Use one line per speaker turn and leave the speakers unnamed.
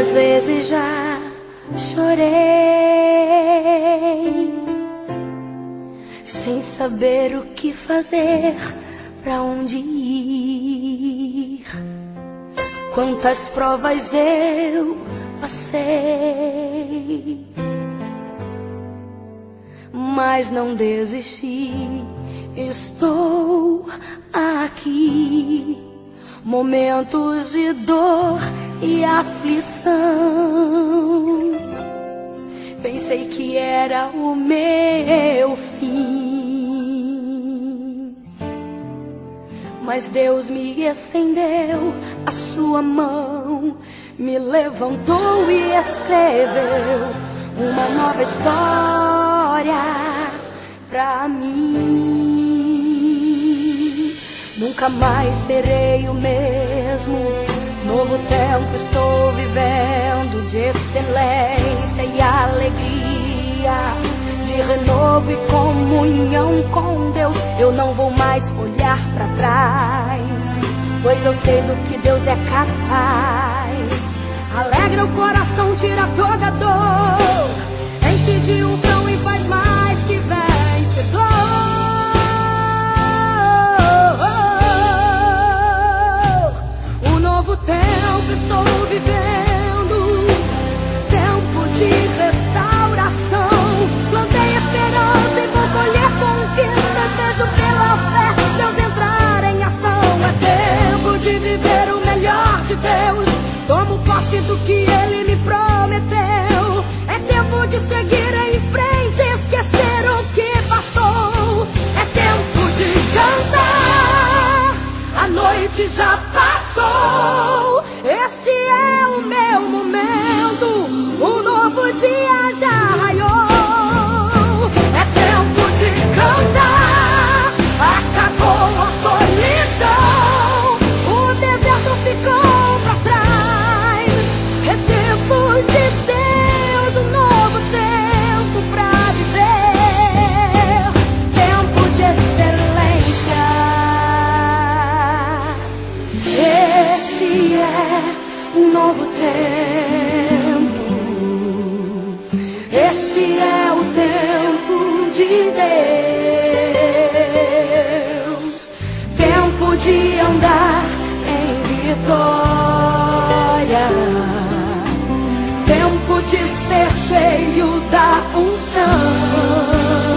Quantas vezes já chorei sem saber o que fazer, pra onde ir. Quantas provas eu passei, mas não desisti. Estou aqui. Momentos de dor e aflição, pensei que era o meu fim, mas Deus me estendeu a sua mão, me levantou e escreveu uma nova história pra mim. Nunca mais serei o mesmo, novo tempo estou vivendo, de excelência e alegria, de renovo e comunhão com Deus. Eu não vou mais olhar pra trás, pois eu sei do que Deus é capaz. Alegra o coração, tira toda dor, enche de unção e faz mais que vencedor. Tempo estou vivendo, tempo de restauração. Plantei esperança e vou colher conquistas. Vejo pela fé Deus entrar em ação. É tempo de viver o melhor de Deus. Tomo posse do que Ele me prometeu. É tempo de seguir em frente, esquecer o que passou. É tempo de cantar, a noite já passou. Esse é o meu momento, um novo dia já raiou. É tempo de cantar, acabou a solidão, o deserto ficou pra trás. Recebo de Deus um novo tempo pra viver, tempo de excelência. Esse é um novo tempo, esse é o tempo de Deus, tempo de andar em vitória, tempo de ser cheio da unção.